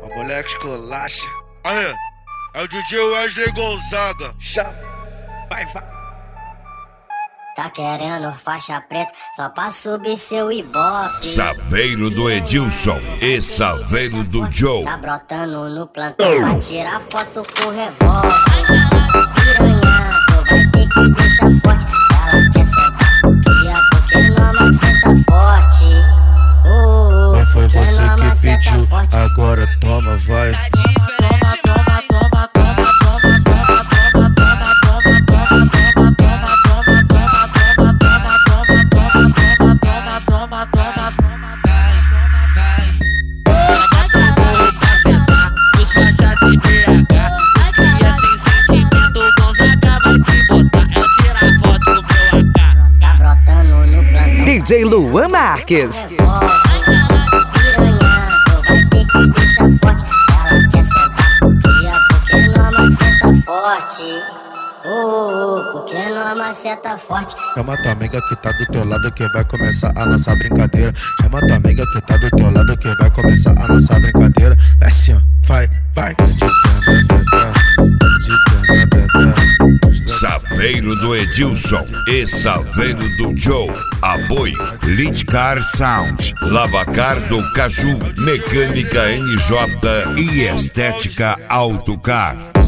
Moleque esculacha. Aí, é o DJ Wesley Gonzaga. Chama, vai. Tá querendo faixa preta só pra subir seu ibope. Saveiro do Edilson e Saveiro do Joe. Tá brotando no plantão pra tirar foto com revólver. Piranha, tu vai ter que deixar forte. Ela quer sentar porque não senta forte. Não foi você que pediu, agora toma, vai. DJ Luan Marques. Piranha, tu vai ter que deixar forte. Ela quer sentar porque não senta forte. Porque não maceta forte. Chama tua amiga que tá do teu lado que vai começar a nossa brincadeira. Chama tua amiga que tá do teu lado que vai começar a nossa brincadeira. É assim, ó, vai. Saveiro do Edilson e Saveiro do Joe. Apoio Lidcar Sound, Lavacar do Caju, Mecânica NJ e Estética Autocar.